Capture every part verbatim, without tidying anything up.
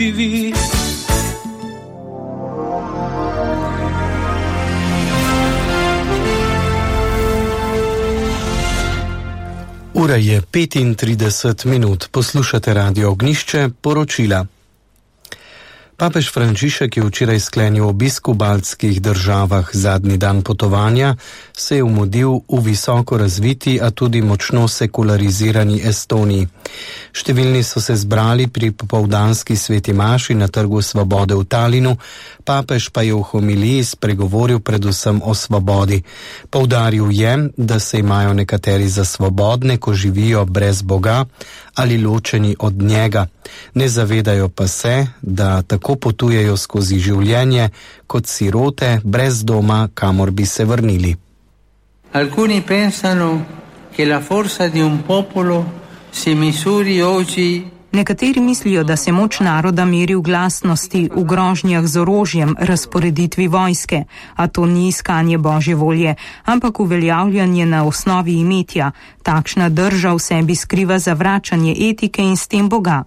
Ura je petintrideset minut, poslušate Radio Ognjišče, poročila. Papež Frančišek je včeraj sklenil obisk v baltskih državah. Zadnji dan potovanja se je umudil v visoko razviti, a tudi močno sekularizirani Estoniji. Številni so se zbrali pri popoldanski sveti maši na Trgu svobode v Talinu, papež pa je v homiliji spregovoril predvsem o svobodi. Poudaril je, da se imajo nekateri za svobodne, ko živijo brez Boga ali ločeni od njega. Ne zavedajo pa se, da tako potujejo skozi življenje kot sirote brez doma, kamor bi se vrnili. Alcuni pensano che la forza di un popolo si misuri oggi. Nekateri mislijo, da se moč naroda meri v glasnosti, v grožnjah z orožjem, razporeditvi vojske, a to ni iskanje Božje volje, ampak uveljavljanje na osnovi imetja. Takšna drža v sebi skriva zavračanje etike in s tem Boga.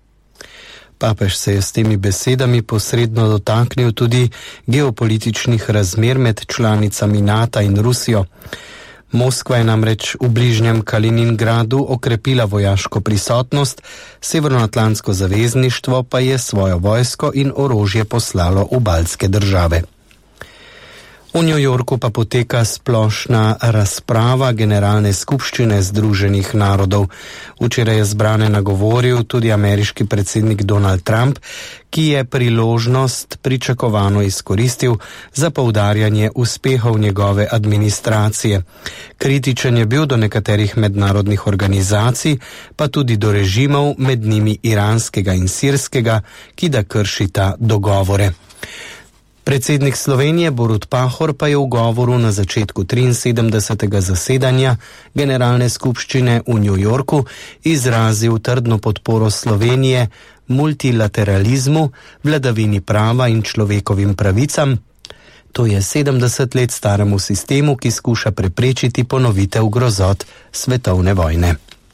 Papež se je s temi besedami posredno dotaknil tudi geopolitičnih razmer med članicami NATO in Rusijo. Moskva je namreč v bližnjem Kaliningradu okrepila vojaško prisotnost, Severnoatlantsko zavezništvo pa je svojo vojsko in orožje poslalo v baltske države. V New Yorku pa poteka splošna razprava Generalne skupščine Združenih narodov. Včeraj je zbrane nagovoril tudi ameriški predsednik Donald Trump, ki je priložnost pričakovano izkoristil za poudarjanje uspehov njegove administracije. Kritičen je bil do nekaterih mednarodnih organizacij, pa tudi do režimov, med njimi iranskega in sirskega, ki da kršita dogovore. Predsednik Slovenije Borut Pahor pa je v govoru na začetku triinsedemdesetega zasedanja Generalne skupščine v New Yorku izrazil trdno podporo Slovenije multilateralizmu, vladavini prava in človekovim pravicam. To je sedemdeset let staremu sistemu, ki skuša preprečiti ponovitev grozot svetovne vojne.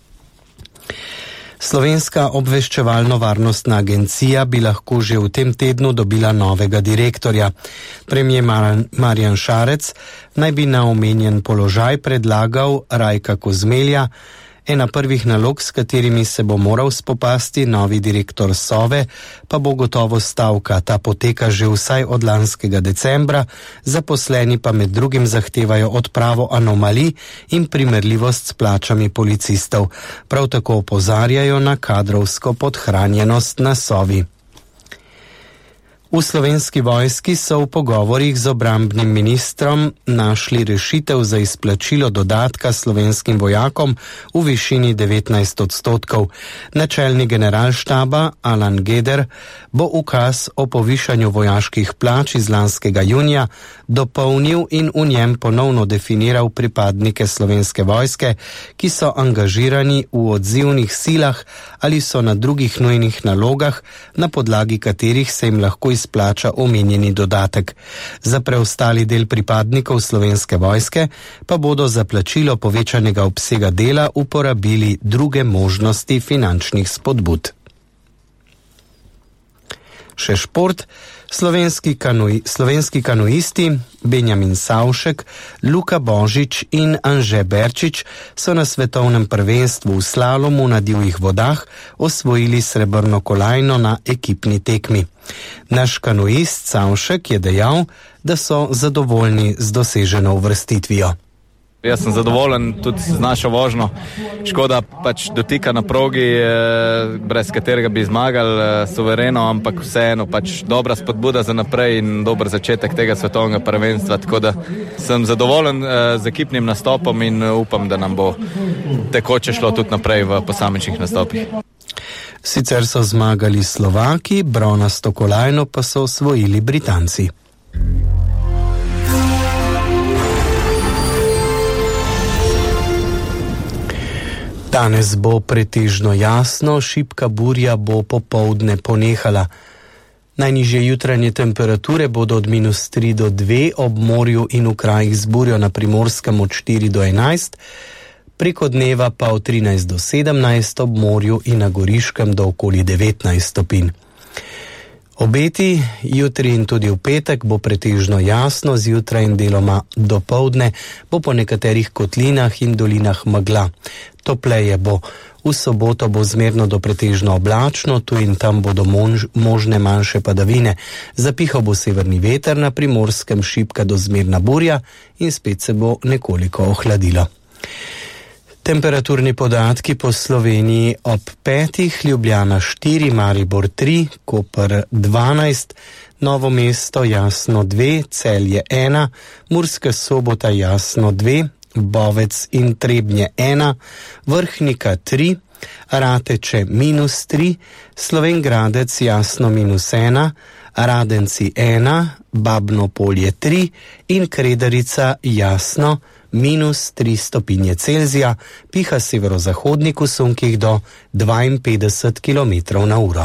Slovenska obveščevalno-varnostna agencija bi lahko že v tem tednu dobila novega direktorja. Premier Marjan Šarec naj bi na omenjen položaj predlagal Rajka Kozmelja. Ena prvih nalog, s katerimi se bo moral spopasti novi direktor Sove, pa bo gotovo stavka. Ta poteka že vsaj od lanskega decembra, zaposleni pa med drugim zahtevajo odpravo anomalij in primerljivost s plačami policistov. Prav tako opozarjajo na kadrovsko podhranjenost na Sovi. V Slovenski vojski so v pogovorih z obrambnim ministrom našli rešitev za izplačilo dodatka slovenskim vojakom v višini devetnajst odstotkov. Načelnik generalštaba Alan Geder bo ukaz o povišanju vojaških plač iz lanskega junija dopolnil in v njem ponovno definiral pripadnike Slovenske vojske, ki so angažirani v odzivnih silah ali so na drugih nujnih nalogah, na podlagi katerih se jim lahko izplača omenjeni dodatek. Za preostali del pripadnikov Slovenske vojske pa bodo za plačilo povečanega obsega dela uporabili druge možnosti finančnih spodbud. Še šport. Slovenski, kanuji, slovenski kanuisti Benjamin Savšek, Luka Božič in Anže Berčič so na svetovnem prvenstvu v slalomu na divjih vodah osvojili srebrno kolajno na ekipni tekmi. Naš kanuist Savšek je dejal, da so zadovoljni z doseženo uvrstitvijo. Jaz sem zadovoljen tudi z našo vožnjo. Škoda pač dotika na progi, brez katerega bi zmagali suvereno, ampak vseeno pač dobra spodbuda za naprej in dober začetek tega svetovnega prvenstva. Tako da sem zadovoljen z ekipnim nastopom in upam, da nam bo tekoče šlo tudi naprej v posamičnih nastopih. Sicer so zmagali Slovaki, bronasto kolajno pa so osvojili Britanci. Danes bo pretežno jasno, šibka burja bo popoldne ponehala. Najnižje jutranje temperature bodo od minus tri do dve, ob morju in v krajih z burjo na Primorskem od štiri do enajst, preko dneva pa od trinajst do sedemnajst, ob morju in na Goriškem do okoli devetnajst stopinj. Obeti jutri in tudi v petek bo pretežno jasno, zjutraj in deloma dopoldne bo po nekaterih kotlinah in dolinah megla. Topleje bo. V soboto bo zmerno do pretežno oblačno, tu in tam bodo mož, možne manjše padavine. Zapihal bo severni veter, na Primorskem šibka do zmerna burja in spet se bo nekoliko ohladilo. Temperaturni podatki po Sloveniji ob petih, Ljubljana štiri, Maribor tri, Koper dvanajst, Novo mesto jasno dve, Celje ena, Murska Sobota jasno dve, Bovec in Trebnje ena, Vrhnika tri, Rateče minus tri, Slovenj Gradec jasno minus ena, Radenci ena, Babno Polje tri in Kredarica jasno minus tri stopinje Celzija, piha severozahodnik v sunkih do dvainpetdeset kilometrov na uro.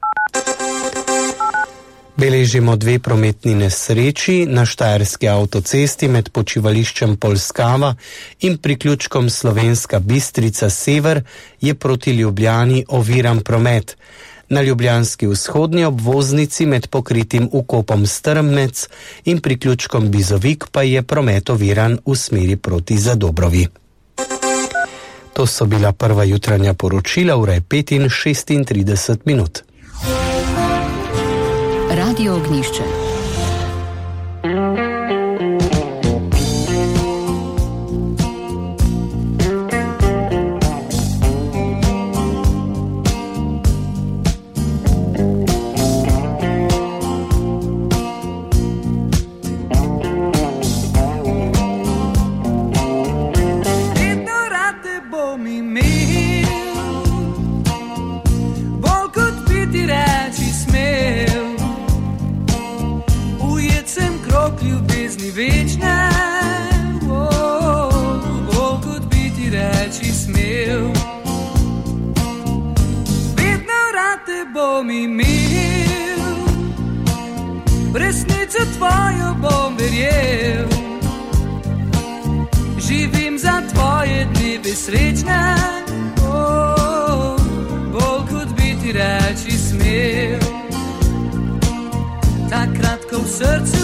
Beležimo dve prometni nesreči na Štajerski avtocesti med počivališčem Polskava in priključkom Slovenska Bistrica Sever je proti Ljubljani oviran promet. Na ljubljanski vzhodni obvoznici med pokritim vkopom Strmnec in priključkom Bizovik pa je promet oviran v smeri proti Zadobrovi. To so bila prva jutranja poročila, ura je pet in šestintrideset minut. Radio Ognjišče. Takrat, ko v srcu